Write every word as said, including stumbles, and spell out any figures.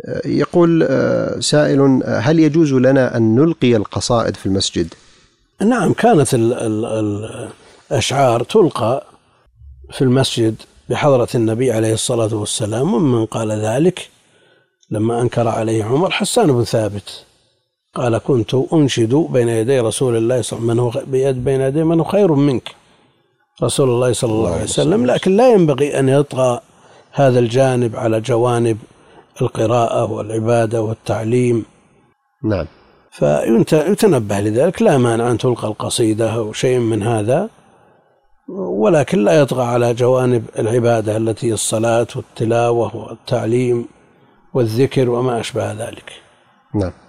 يقول سائل: هل يجوز لنا أن نلقي القصائد في المسجد؟ نعم، كانت ال ال الأشعار تلقى في المسجد بحضرة النبي عليه الصلاة والسلام، ومن قال ذلك لما أنكر عليه عمر حسان بن ثابت قال: كنت أنشد بين يدي رسول الله صلى الله عليه وسلم بيد بين يدي من خير منك رسول الله صلى الله عليه وسلم. لكن لا ينبغي أن يطغى هذا الجانب على جوانب القراءة والعبادة والتعليم. نعم. فيتنبه لذلك، لا مانع أن تلقى القصيدة أو شيء من هذا، ولكن لا يطغى على جوانب العبادة التي هي الصلاة والتلاوة والتعليم والذكر وما أشبه ذلك. نعم.